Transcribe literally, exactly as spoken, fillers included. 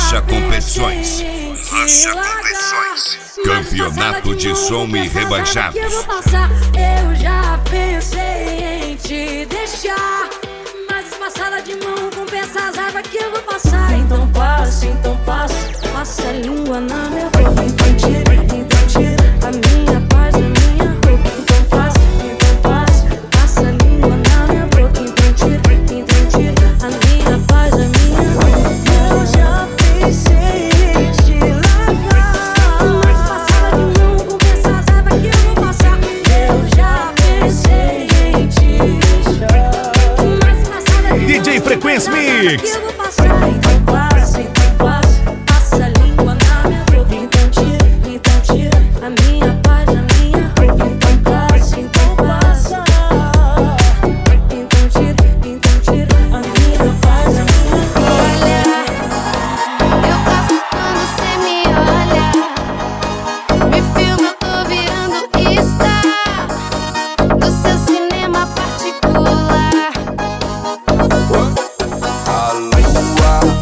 Racha Competições. Racha Competições. Campeonato de som e rebaixados. Eu já pensei em te deixar, mas passada de mão compensa as águas que eu vou passar. Então passa, então passa, passa a língua na minha boca. Então tira, então tira a minha paz da minha roupa. Então passa, então passa, passa a língua na minha boca. Então tira, então tira a minha paz da minha roupa. Eu já pensei em te largar, mas passada de mão compensa as águas que eu vou passar. Eu já pensei em te deixar, mas passada de D J Frequência Mix. que eu vou passar. Então passa, então passa, passa a língua na minha boca. Então tira, então tira a minha paz da minha roupa. Então passa, então passa, então tira, então tira a minha paz da minha roupa. Olha, eu gosto quando cê me olha, me filma, eu tô virando star do seu cinema particular. A lua